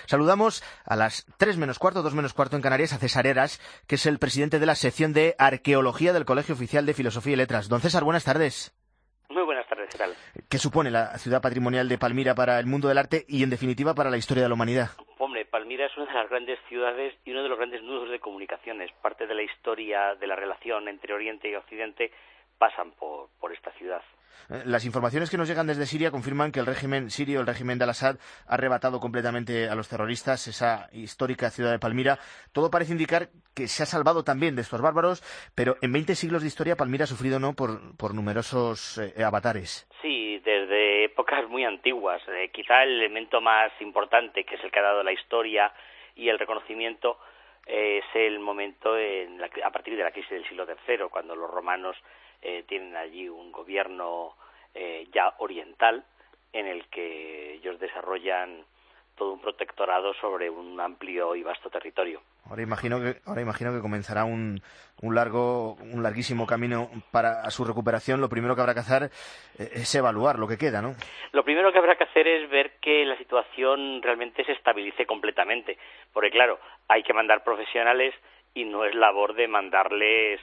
Saludamos a las 3 menos cuarto, 2 menos cuarto en Canarias, a César Heras, que es el presidente de la sección de Arqueología del Colegio Oficial de Filosofía y Letras. Don César, buenas tardes. Muy buenas tardes, ¿qué tal? ¿Qué supone la ciudad patrimonial de Palmira para el mundo del arte y, en definitiva, para la historia de la humanidad? Hombre, Palmira es una de las grandes ciudades y uno de los grandes nudos de comunicaciones. Parte de la historia de la relación entre Oriente y Occidente pasan por esta ciudad. Las informaciones que nos llegan desde Siria confirman que el régimen sirio, el régimen de Al-Assad, ha arrebatado completamente a los terroristas esa histórica ciudad de Palmira. Todo parece indicar que se ha salvado también de estos bárbaros, pero en 20 siglos de historia Palmira ha sufrido por numerosos avatares. Sí, desde épocas muy antiguas. Quizá el elemento más importante, que es el que ha dado la historia y el reconocimiento, es el momento a partir de la crisis del siglo III, cuando los romanos tienen allí un gobierno ya oriental en el que ellos desarrollan todo un protectorado sobre un amplio y vasto territorio. Ahora imagino que comenzará un larguísimo camino para su recuperación. Lo primero que habrá que hacer es evaluar lo que queda, ¿no? Lo primero que habrá que hacer es ver que la situación realmente se estabilice completamente, porque claro, hay que mandar profesionales y no es labor de mandarles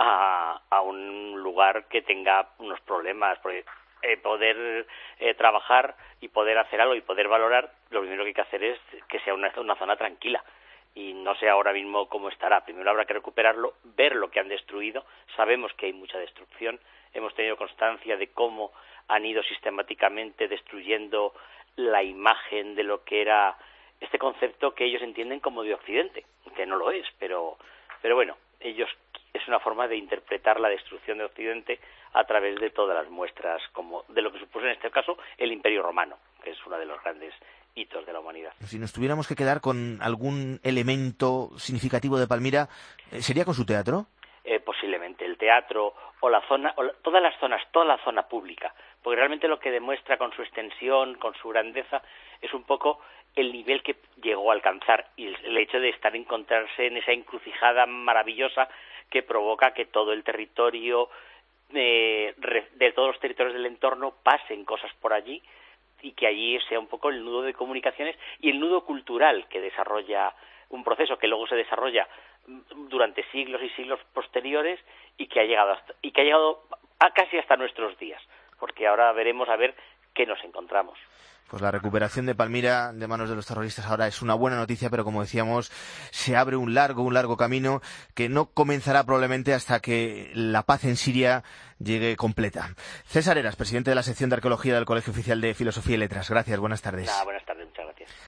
a un lugar que tenga unos problemas, porque poder trabajar y poder hacer algo y poder valorar, lo primero que hay que hacer es que sea una zona tranquila, y no sé ahora mismo cómo estará. Primero habrá que recuperarlo, ver lo que han destruido. Sabemos que hay mucha destrucción, hemos tenido constancia de cómo han ido sistemáticamente destruyendo la imagen de lo que era este concepto que ellos entienden como de Occidente, que no lo es, pero bueno, ellos es una forma de interpretar la destrucción de Occidente a través de todas las muestras, como de lo que supuso en este caso el Imperio Romano, que es uno de los grandes hitos de la humanidad. Si nos tuviéramos que quedar con algún elemento significativo de Palmira, ¿sería con su teatro? Posiblemente el teatro o la zona, todas las zonas, toda la zona pública, porque realmente lo que demuestra con su extensión, con su grandeza, es un poco el nivel que llegó a alcanzar y el hecho de encontrarse en esa encrucijada maravillosa que provoca que todo el territorio, de todos los territorios del entorno, pasen cosas por allí y que allí sea un poco el nudo de comunicaciones y el nudo cultural que desarrolla un proceso que luego se desarrolla durante siglos y siglos posteriores y que ha llegado a casi hasta nuestros días, porque ahora veremos a ver qué nos encontramos. Pues la recuperación de Palmira de manos de los terroristas ahora es una buena noticia, pero como decíamos, se abre un largo camino que no comenzará probablemente hasta que la paz en Siria llegue completa. César Heras, presidente de la sección de Arqueología del Colegio Oficial de Filosofía y Letras. Gracias, buenas tardes. Buenas tardes.